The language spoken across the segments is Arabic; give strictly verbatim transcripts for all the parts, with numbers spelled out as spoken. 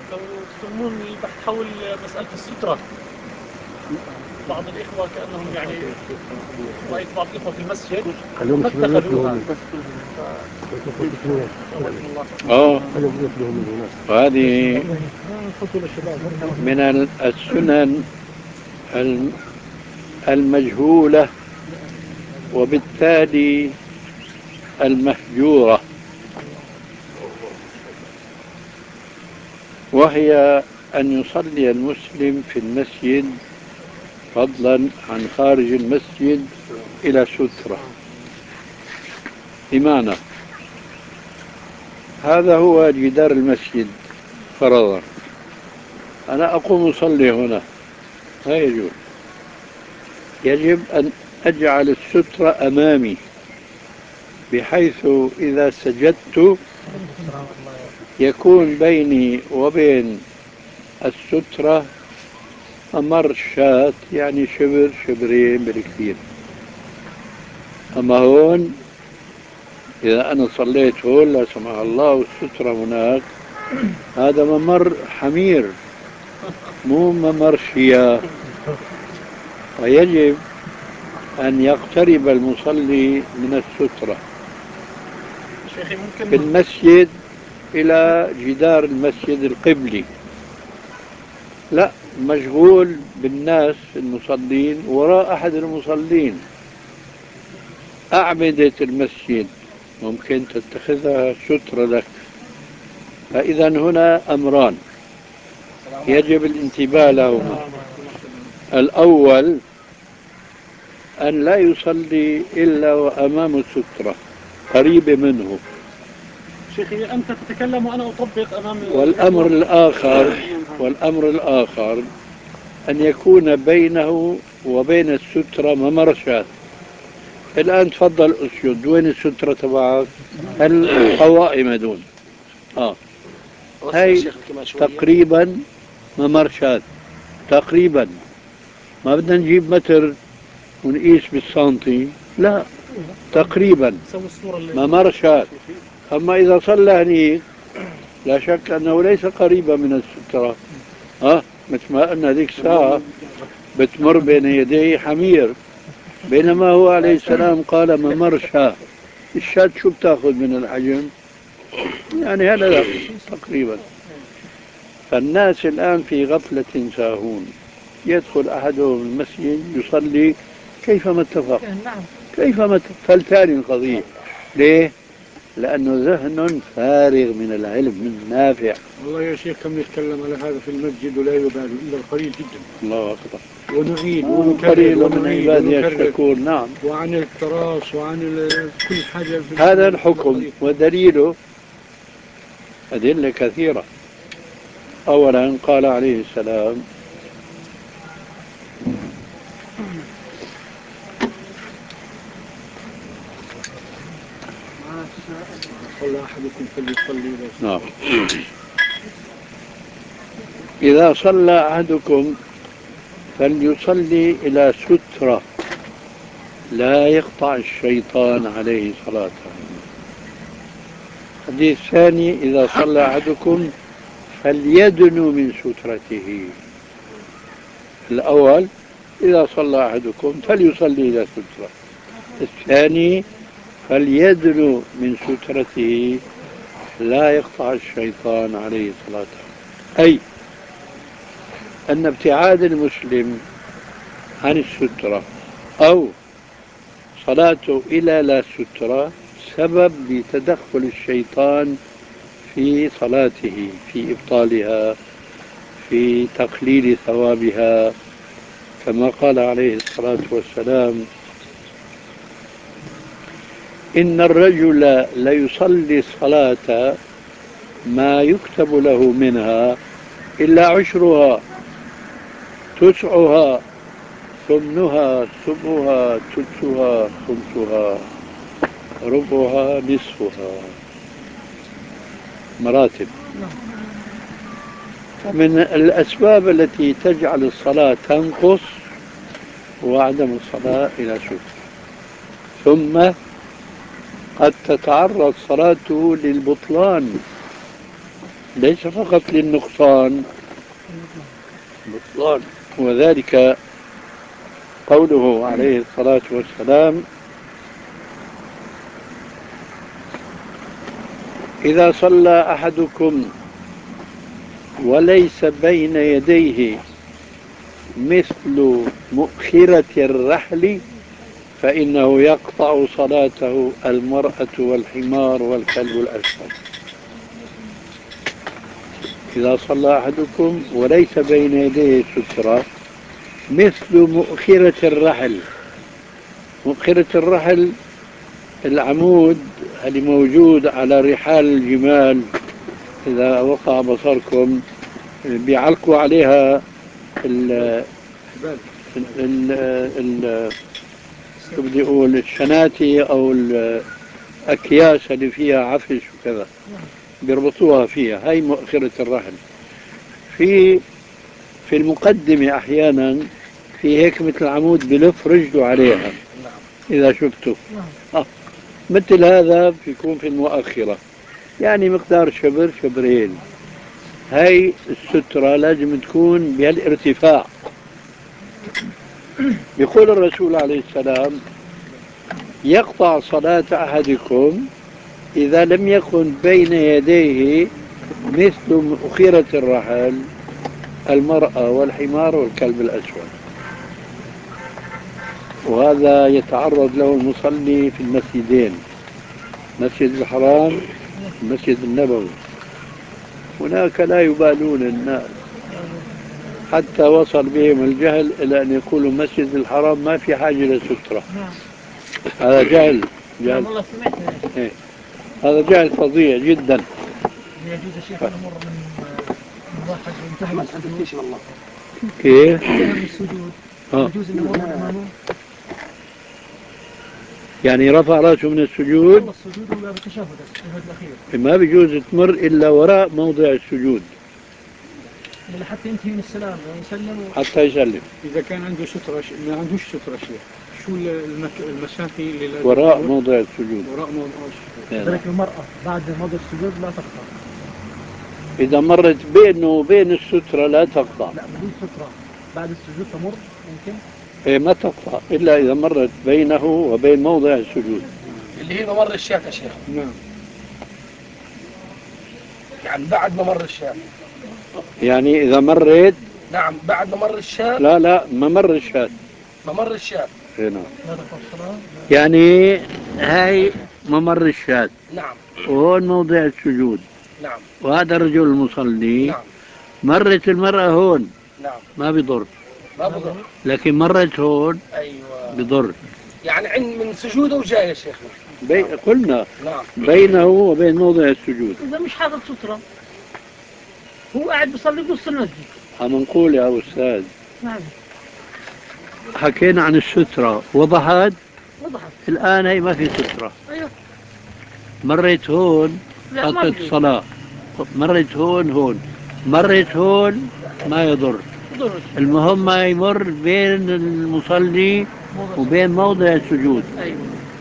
لو تسمون البحث حول مسألة السترة. بعض الإخوة كأنهم يعني رأيت بعض الإخوة في المسجد ما اتخذوها. اه وهذه من السنن المجهولة وبالتالي المهجورة، وهي أن يصلي المسلم في المسجد فضلا عن خارج المسجد إلى سترة. بمعنى هذا هو جدار المسجد فرضا، أنا أقوم أصلي هنا، لا يجوز. يجب أن أجعل السترة أمامي بحيث إذا سجدت يكون بيني وبين السترة ممر شاة، يعني شبر شبرين بالكثير. أما هون إذا أنا صليت هون لا سمح الله والسترة هناك، هذا ممر حمير مو ممر شياه، ويجب أن يقترب المصلي من السترة في المسجد إلى جدار المسجد القبلي، لا مشغول بالناس المصلين وراء أحد المصلين. أعمدة المسجد ممكن تتخذها سترة لك. فإذا هنا أمران يجب الانتباه لهما. الأول أن لا يصلي إلا وأمام السترة قريب منه. شيخي أنت تتكلم وأنا أطبق أمام. والأمر الآخر والأمر الآخر أن يكون بينه وبين السترة ممرشات. الآن تفضل أسجد، وين السترة تبعك؟ القوائم دون آه هاي تقريبا ممرشات، تقريبا ما بدنا نجيب متر ونقيس بالسنتي، لا تقريبا ممرشات. أما إذا صلى هنيك لا شك أنه ليس قريبا من السترة. ها مثل ما قلنا ذيك الساعة بتمر بين يديه حمير، بينما هو عليه السلام قال ممرشة. الشاة شو بتاخذ من الحجم؟ يعني هذا لا تقريبا. فالناس الآن في غفلة ساهون، يدخل أحدهم المسجد يصلي كيفما اتفق كيفما فلتان القضية. ليه؟ لأنه ذهن فارغ من العلم من نافع. والله يا شيخ كم نتكلم على هذا في المسجد ولا يبالي إلا القليل جدا. الله أكبر. ونعيد ونكرر ونعيد ونكرر نعم. وعن التراص وعن كل حاجة في هذا الحكم ودليله أدلة كثيرة. أولا قال عليه السلام صلى أحدكم فليصلي. نعم. إذا صلى أحدكم فليصلي إلى سترة لا يقطع الشيطان عليه صلاته. الحديث الثاني إذا صلى أحدكم فليدنو من سترته. الأول إذا صلى أحدكم فليصلي إلى سترة، الثاني فليدنو من سترته لا يقطع الشيطان عليه صلاته. أي أن ابتعاد المسلم عن السترة أو صلاته إلى لا سترة سبب لتدخل الشيطان في صلاته، في إبطالها، في تقليل ثوابها، كما قال عليه الصلاة والسلام إن الرجل ليصلي الصلاة ما يكتب له منها إلا عشرها تسعها ثمنها سبعها ثلثها خمسها ربعها نصفها. مراتب. من الأسباب التي تجعل الصلاة تنقص وعدم الصلاة إلى سترة، ثم قد تتعرض صلاته للبطلان ليس فقط للنقصان بطلان، وذلك قوله عليه الصلاة والسلام: إذا صلى أحدكم وليس بين يديه مثل مؤخرة الرحل فإنه يقطع صلاته المرأة والحمار والكلب الأسود. إذا صلى أحدكم وليس بين يديه سترة مثل مؤخرة الرحل. مؤخرة الرحل العمود اللي موجود على رحال الجمال، إذا وقع بصركم بيعلقوا عليها ال ال ال شو بدي أقول الشناتي أو الأكياس اللي فيها عفش وكذا، بيربطوها فيها. هاي مؤخرة الرحل. في في المقدمة أحيانا في هيك مثل عمود بلف رجله عليها، إذا شفته آه. مثل هذا بيكون في المؤخرة، يعني مقدار شبر شبرين. هاي السترة لازم تكون بهالارتفاع. يقول الرسول عليه السلام: يقطع صلاة أحدكم إذا لم يكن بين يديه مثل مؤخرة الرحل المرأة والحمار والكلب الأسود. وهذا يتعرض له المصلي في المسجدين، مسجد الحرام والمسجد النبوي. هناك لا يبالون الناس، حتى وصل بهم الجهل إلى أن يقولوا مسجد الحرام ما في حاجة لسترة. هذا جهل جهل إيه. هذا جهل فظيع جدا. يجوز يا شيخ الأمر من من واحد ينتهي من السجود والله كيف؟ ينتهي من السجود يجوز أنه يمر أمامه؟ يعني رفع رأسه من السجود، السجود ولا بالتشهد التشهد الأخير ما بيجوز تمر إلا وراء موضع السجود حتى ينتهي من السلام يسلم و... حتى يسلم. إذا كان عنده سترة ش... ما عندوش سترة شيخ، شو المك... المسافة اللي لازم وراء موضع السجود؟ وراء موضع السجود. ذلك المرأة بعد موضع السجود لا تقطع. إذا مرت بينه وبين السترة لا تقطع. لا بدون سترة بعد السجود تمر ممكن؟ إيه ما تقطع إلا إذا مرت بينه وبين موضع السجود اللي هي ممر الشاة يا شيخ. نعم. يعني بعد ممر الشاة. يعني إذا مريت. نعم بعد ممر الشاة. لا لا ممر الشاة. ممر الشاة. هنا. يعني هاي ممر الشاة. نعم. وهون موضع السجود. نعم. وهذا الرجل المصلي. نعم. مرت المرأة هون. نعم. ما بضر. ما بضر. لكن مرت هون. أيوة. بضر. يعني عند من سجوده وجاي يا شيخنا. بي... نعم. قلنا. نعم. بينه وبين موضع السجود. إذا مش حاطط سترة هو قاعد بيصلي بنص المسجد. عم نقول يا أستاذ. نعم. حكينا عن السترة وضحت. وضحت. الآن هي ما في سترة. أيوه. مريت هون قطعت الصلاة، مريت هون هون مريت هون ما يضر. المهم ما يمر بين المصلي وبين موضع السجود. أيوه.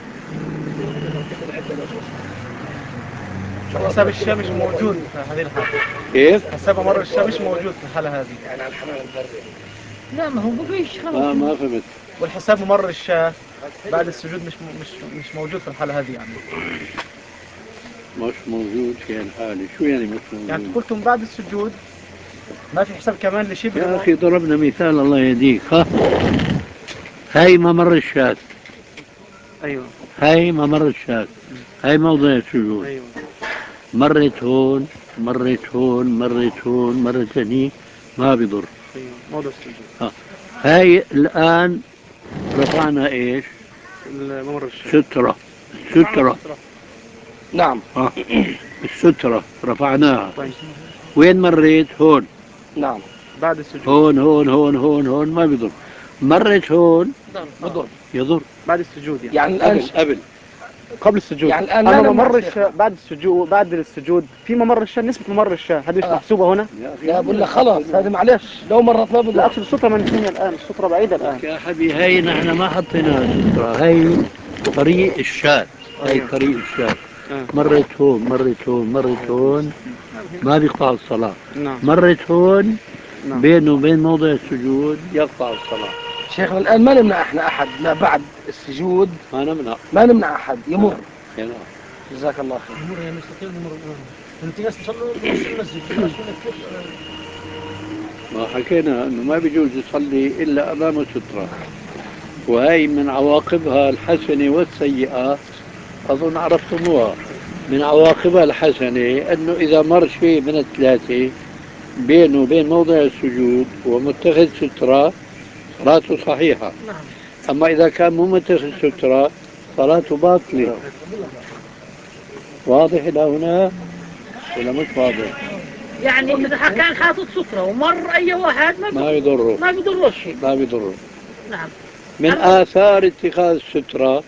حساب الشام مش موجود في هذه الحالة. كيف؟ حساب ممر الشام مش موجود في الحالة هذه. يعني على الحمام البري. لا ما هو بقيش خلاص. ما ما فهمت. والحساب ممر الشاة بعد السجود مش مش مش موجود في الحالة هذه يعني. مش موجود في هالحالة. شو يعني مش موجود؟ يعني قلتم بعد السجود ما في حساب كمان لشبه. يا أخي ضربنا مثال الله يهديك. ها هاي ممر الشاة. أيوه. هاي ممر الشاة. هاي موضع السجود. أيوه. مرت هون مرت هون مرت هون مرت هني ما بضر. أيوه موضع السجود. ها. هاي الآن رفعنا إيش؟ الممر الشاة. سترة. سترة. نعم. ها. السترة رفعناها. طيب. وين مريت؟ هون. نعم. بعد السجود. هون هون هون هون هون ما بضر. مرت هون بضر. يضر. بعد السجود يعني. يعني الآن قبل قبل قبل السجود. يعني الآن أما لا ممر الشاة بعد السجود بعد السجود في ممر الشاة نسبة ممر الشاة هذه مش آه. محسوبة هنا؟ لا بقول لك خلاص هذه معلش لو مرت ما بضر. لا أقصد السطرة منتهية الآن، السطرة بعيدة الآن. يا حبي هاي نحن ما حطيناها سترة. هاي طريق الشاة. هاي طريق الشاة. مرت هون مرت هون مرت هون ما بيقطع الصلاة. نعم مرت هون نعم. بينه وبين موضع السجود يقطع الصلاة. شيخنا الآن ما نمنع احنا أحد ما بعد السجود، ما نمنع. ما نمنع أحد يمر. نعم. جزاك الله خير. يمر يعني يستطيع يمر الإمام. انت ناس تصلوا بنص المسجد خلاص هنا كيف ما حكينا انه ما بيجوز يصلي الا امام سترة، وهي من عواقبها الحسنة والسيئة اظن عرفتموها. من عواقبها الحسنة انه اذا مر شيء من الثلاثة بينه وبين موضع السجود ومتخذ سترة صلاته صحيحة. نعم. اما اذا كان مو متخذ سترة صلاته باطلة. واضح الى هنا ولا مش واضح؟ يعني إذا كان حاطط سترة ومر أي واحد ما ما يضره. ما بيضره شيء. ما بيضره. نعم. من أما- آثار اتخاذ السترة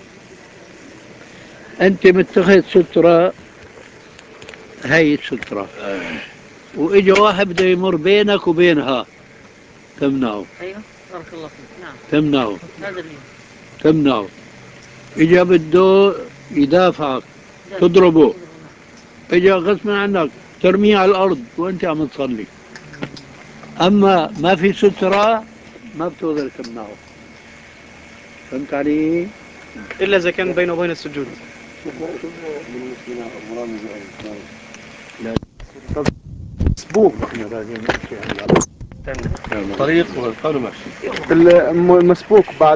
أنت متخذ سترة، هاي السترة، وإجا واحد بده يمر بينك وبينها تمنعه. أيوه بارك الله فيك. نعم. تمنعه. هذا اللي تمنعه. إجا بده يدافعك تضربه. إجا غصب عنك ترميه على الأرض وأنت عم تصلي. أما ما في سترة ما بتقدر تمنعه. فهمت علي؟ إلا إذا كان بينه وبين السجود. مسبوق طريق وقالوا ماشي. المسبوق بعد